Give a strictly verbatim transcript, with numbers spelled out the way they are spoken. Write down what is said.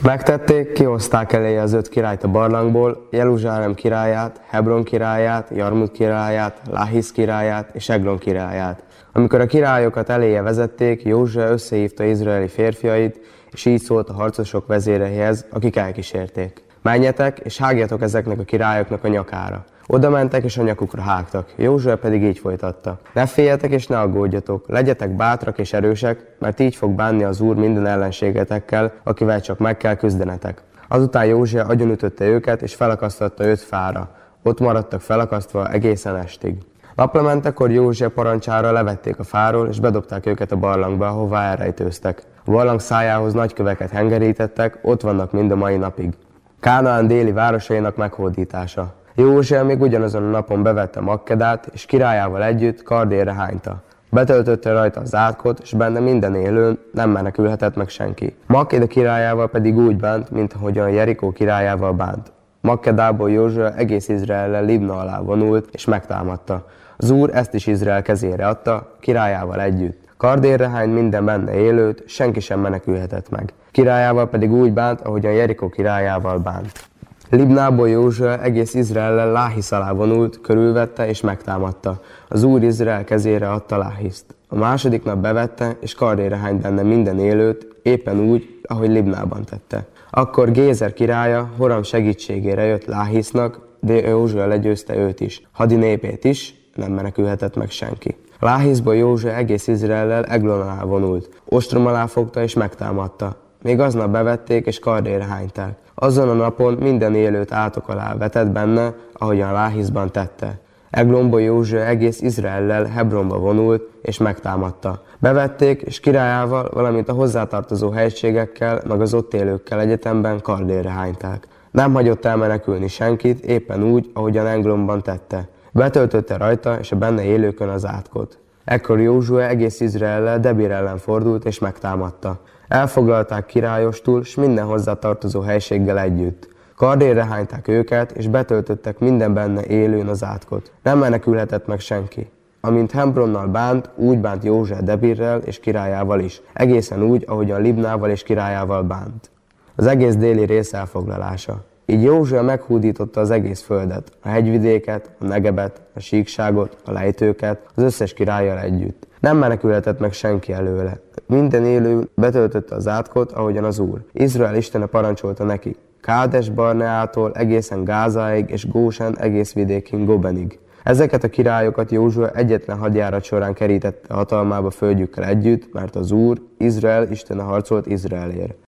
Megtették, kihozták eléje az öt királyt a barlangból, Jeruzsálem királyát, Hebron királyát, Jarmut királyát, Láhisz királyát és Eglon királyát. Amikor a királyokat eléje vezették, Józsua összehívta izraeli férfiait, és így szólt a harcosok vezéreihez, akik elkísérték. Menjetek, és hágjatok ezeknek a királyoknak a nyakára. Oda mentek, és a nyakukra hágtak. Józsua pedig így folytatta. Ne féljetek, és ne aggódjatok, legyetek bátrak és erősek, mert így fog bánni az Úr minden ellenségetekkel, akivel csak meg kell küzdenetek. Azután Józsua agyonütötte őket, és felakasztotta öt fára. Ott maradtak felakasztva egészen estig. Naplementekor Józsua parancsára levették a fáról, és bedobták őket a barlangba, ahová elrejtőztek. A barlang szájához nagy köveket hengerítettek, ott vannak mind a mai napig. Kánaán déli városainak meghódítása. Józsua még ugyanazon a napon bevette Makkedát, és királyával együtt kardérre hányta. Betöltötte rajta az átkot, és benne minden élőn nem menekülhetett meg senki. Makkeda királyával pedig úgy bánt, mint ahogyan Jerikó királyával bánt. Makkedából Józsua egész Izraellel Libna alá vonult, és megtámadta. Az Úr ezt is Izrael kezére adta, királyával együtt. Kardérre hányt minden benne élőt, senki sem menekülhetett meg. Királyával pedig úgy bánt, ahogyan Jerikó királyával bánt. Libnából Józsua egész Izraellel Láhisz alá vonult, körülvette és megtámadta. Az Úr Izrael kezére adta Láhiszt. A második nap bevette, és kardérre hányt benne minden élőt, éppen úgy, ahogy Libnában tette. Akkor Gézer királya Horam segítségére jött Láhisznak, de Józsua legyőzte őt is. Hadi népét is, nem menekülhetett meg senki. Láhiszból Józsua egész Izraellel Eglon alá vonult. Ostrom alá fogta és megtámadta. Még aznap bevették és kardérre hányták. Azon a napon minden élőt átok alá vetett benne, ahogyan Láhiszban tette. Eglonból Józsua egész Izraellel Hebronba vonult és megtámadta. Bevették, és királyával, valamint a hozzátartozó helységekkel, meg az ott élőkkel egyetemben kardérre hányták. Nem hagyott el menekülni senkit, éppen úgy, ahogyan Eglonban tette. Betöltötte rajta és a benne élőkön az átkot. Ekkor Józsua egész Izraellel Debir ellen fordult és megtámadta. Elfoglalták királyostul, s minden hozzátartozó helységgel együtt. Kardérre hányták őket, és betöltöttek minden benne élőn az átkot. Nem menekülhetett meg senki. Amint Hebronnal bánt, úgy bánt Józsua Debirrel és királyával is, egészen úgy, ahogyan Libnával és királyával bánt. Az egész déli rész elfoglalása. Így Józsua meghódította az egész földet, a hegyvidéket, a Negebet, a síkságot, a lejtőket, az összes királlyal együtt. Nem menekülhetett meg senki előle. Minden élő betöltötte az átkot, ahogyan az Úr. Izrael istene parancsolta neki. Kádes Barneától egészen Gázáig és Gósen egész vidékén Gobenig. Ezeket a királyokat Józsua egyetlen hadjárat során kerítette hatalmába földjükkel együtt, mert az Úr, Izrael istene harcolt Izraelért.